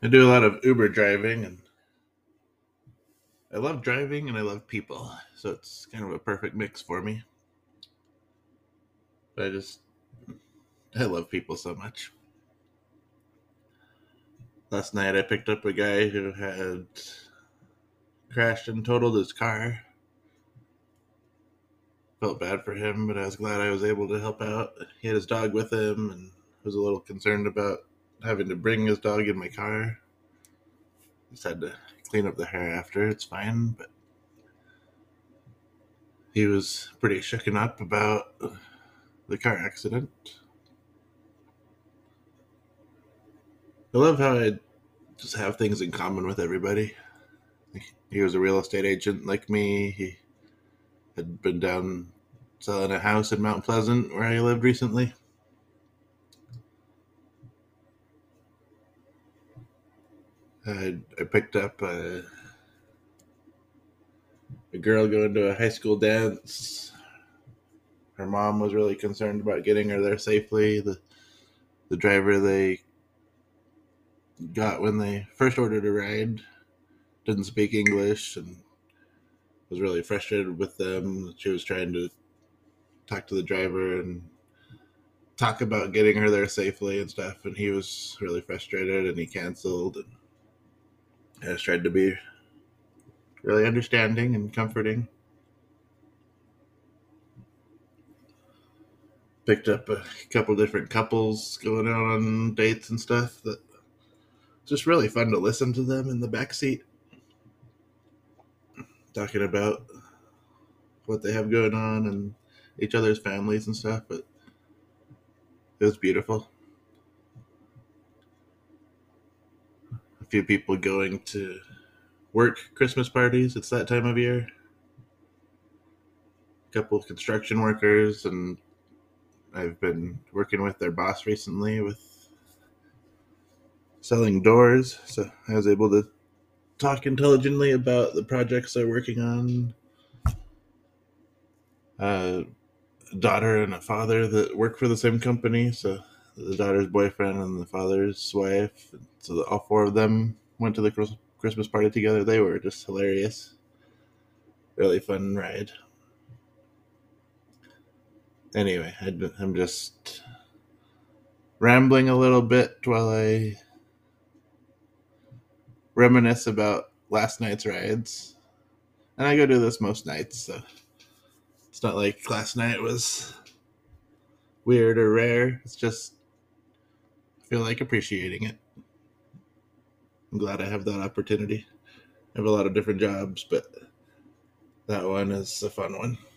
I do a lot of Uber driving, and I love driving and I love people, so it's kind of a perfect mix for me. But I love people so much. Last night I picked up a guy who had crashed and totaled his car. Felt bad for him, but I was glad I was able to help out. He had his dog with him and was a little concerned about having to bring his dog in my car. Just had to clean up the hair after. It's fine, but he was pretty shooken up about the car accident. I love how I just have things in common with everybody. He was a real estate agent like me. He had been down selling a house in Mount Pleasant where I lived recently. I picked up a girl going to a high school dance. Her mom was really concerned about getting her there safely. The driver they got when they first ordered a ride didn't speak English and was really frustrated with them. She was trying to talk to the driver and talk about getting her there safely and stuff, and he was really frustrated and he canceled. And I just tried to be really understanding and comforting. Picked up a couple different couples going out on dates and stuff. That just really fun to listen to them in the back seat talking about what they have going on and each other's families and stuff. But it was beautiful. A few people going to work Christmas parties. It's that time of year. A couple of construction workers, and I've been working with their boss recently with selling doors. So I was able to talk intelligently about the projects they're working on. A daughter and a father that work for the same company. So the daughter's boyfriend and the father's wife. So all four of them went to the Christmas party together. They were just hilarious. Really fun ride. Anyway, I'm just rambling a little bit while I reminisce about last night's rides. And I go do this most nights, so it's not like last night was weird or rare. It's just I feel like appreciating it. I'm glad I have that opportunity. I have a lot of different jobs, but that one is a fun one.